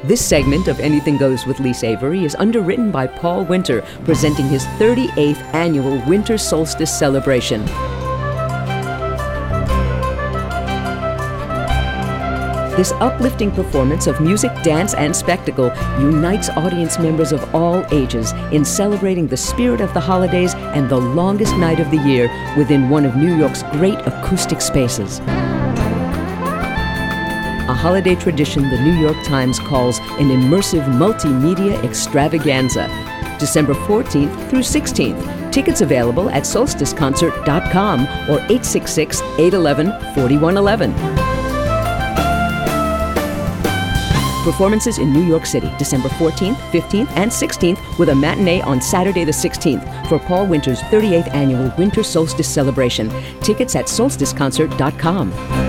This segment of Anything Goes with Lee Avery is underwritten by Paul Winter, presenting his 38th annual Winter Solstice Celebration. This uplifting performance of music, dance, and spectacle unites audience members of all ages in celebrating the spirit of the holidays and the longest night of the year within one of New York's great acoustic spaces. A holiday tradition the New York Times calls an immersive multimedia extravaganza. December 14th through 16th. Tickets available at solsticeconcert.com or 866-811-4111. Performances in New York City, December 14th, 15th, and 16th, with a matinee on Saturday the 16th for Paul Winter's 38th annual Winter Solstice Celebration. Tickets at solsticeconcert.com.